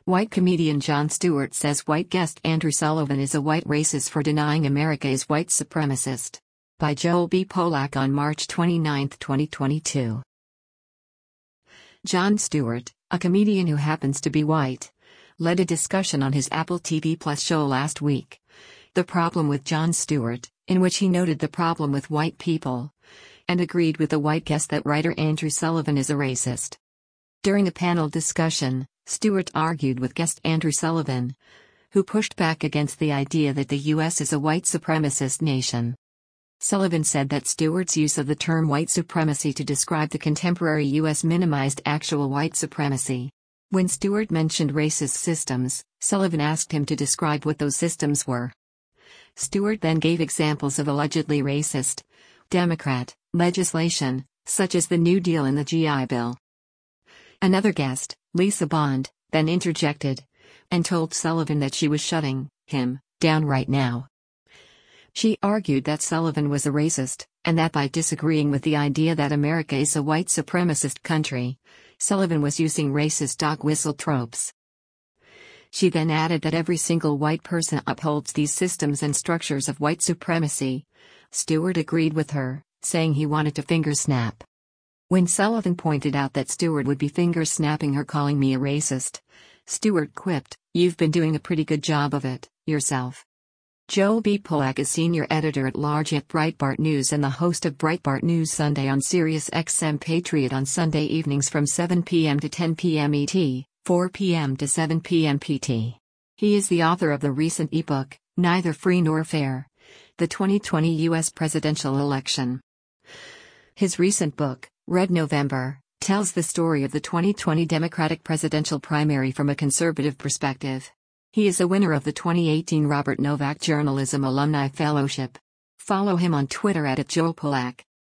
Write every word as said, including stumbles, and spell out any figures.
White comedian Jon Stewart says white guest Andrew Sullivan is a white racist for denying America is white supremacist. By Joel B. Polak on March twenty-ninth, twenty twenty-two. Jon Stewart, a comedian who happens to be white, led a discussion on his Apple T V Plus show last week, The Problem with Jon Stewart, in which he noted the problem with white people, and agreed with the white guest that writer Andrew Sullivan is a racist. During a panel discussion, Stewart argued with guest Andrew Sullivan, who pushed back against the idea that the U S is a white supremacist nation. Sullivan said that Stewart's use of the term white supremacy to describe the contemporary U S minimized actual white supremacy. When Stewart mentioned racist systems, Sullivan asked him to describe what those systems were. Stewart then gave examples of allegedly racist Democrat legislation, such as the New Deal and the G I Bill. Another guest, Lisa Bond, then interjected and told Sullivan that she was shutting him down right now. She argued that Sullivan was a racist, and that by disagreeing with the idea that America is a white supremacist country, Sullivan was using racist dog whistle tropes. She then added that every single white person upholds these systems and structures of white supremacy. Stewart agreed with her, saying he wanted to finger snap. When Sullivan pointed out that Stewart would be finger snapping her calling me a racist, Stewart quipped, "You've been doing a pretty good job of it, yourself." Joel B. Polak is senior editor-at-large at Breitbart News and the host of Breitbart News Sunday on Sirius X M Patriot on Sunday evenings from seven p m to ten p m E T, four p m to seven p m P T. He is the author of the recent ebook, Neither Free Nor Fair: The twenty twenty U S Presidential Election. His recent book, Red November, tells the story of the twenty twenty Democratic presidential primary from a conservative perspective. He is a winner of the twenty eighteen Robert Novak Journalism Alumni Fellowship. Follow him on Twitter at Joel Polak.